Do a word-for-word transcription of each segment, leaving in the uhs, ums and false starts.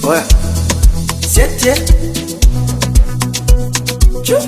Oya Siete Chu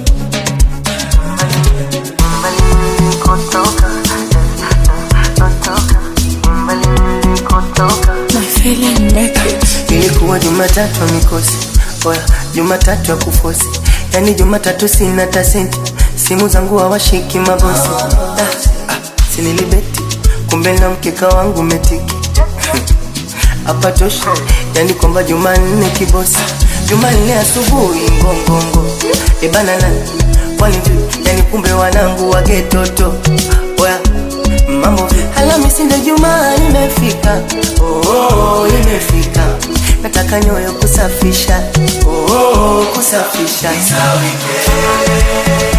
My feeling make it. Ilikuwa Jumatatu wa mikosi. Oya Jumatatu ya kufosi. Yani Jumatatu sina tasenti. Simu zangu hawashiki mabosi. ah, ah, Sinilibeti kumbe na mkeka wangu metiki. Hapa tosha yani kwamba Jumanne kibosi. Jumanne asubuhi ngongongo ebana nani kwani vipi yani kumbe wanangu wa getoto. Oya mambo Alhamisi ndio Jumaa imefika. Oh, oh, oh imefika. Nataka nyoyo kusafisha. Oh, oh, oh kusafisha. It's a weekend.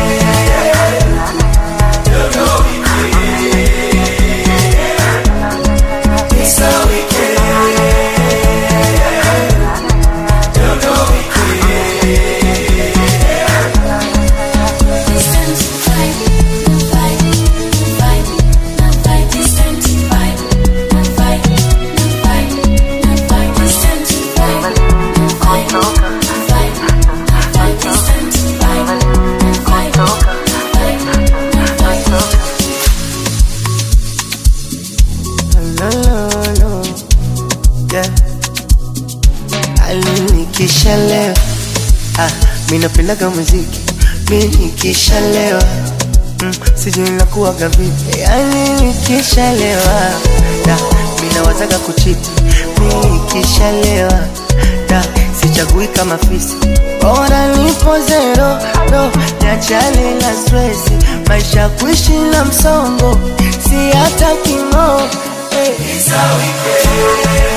Lolo, yeah. Alinikishalewa ah, mimi napendaga muziki. Mimi nikishalewa mm, sijui nakuwaga vipi. Alinikishalewa da, mimi nawazaga kuchiti. Mimi nikishalewa da, sichagui kama fisi. Bora nipo zero, no, niachane na stress. Maisha kuishi na msongo, si hata kimo. It's a weekend.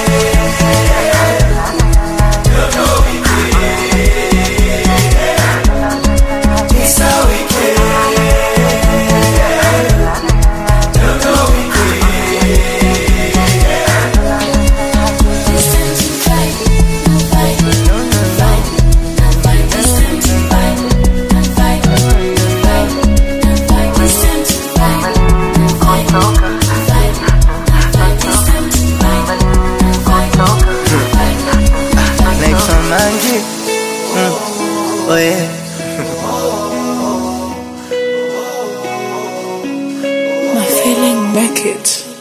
It's a weekend. Mm. Oh yeah. My feeling make it.